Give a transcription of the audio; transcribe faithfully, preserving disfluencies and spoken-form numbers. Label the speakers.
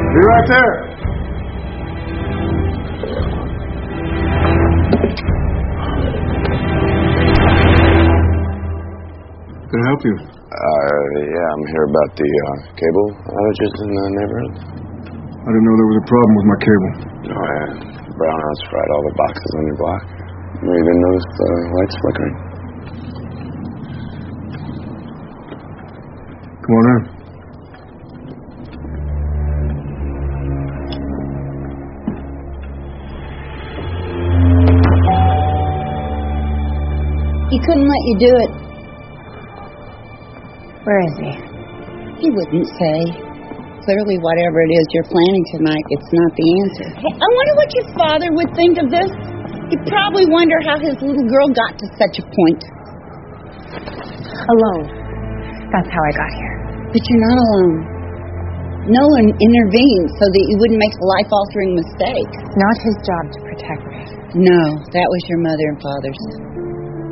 Speaker 1: Be right there. Can I help you?
Speaker 2: Uh, yeah, I'm here about the uh, cable outages in the neighborhood.
Speaker 1: I didn't know there was a problem with my cable.
Speaker 2: No, yeah. Brownouts fried all the boxes on your block. You even noticed the lights flickering.
Speaker 1: Come on in.
Speaker 3: He couldn't let you do it.
Speaker 4: Where is he?
Speaker 3: He wouldn't say. Clearly, whatever it is you're planning tonight, it's not the answer. Hey, I wonder what your father would think of this. He'd probably wonder how his little girl got to such a point.
Speaker 4: Alone. That's how I got here.
Speaker 3: But you're not alone. Nolan intervened so that you wouldn't make a life-altering mistake.
Speaker 4: Not his job to protect me.
Speaker 3: No, that was your mother and father's.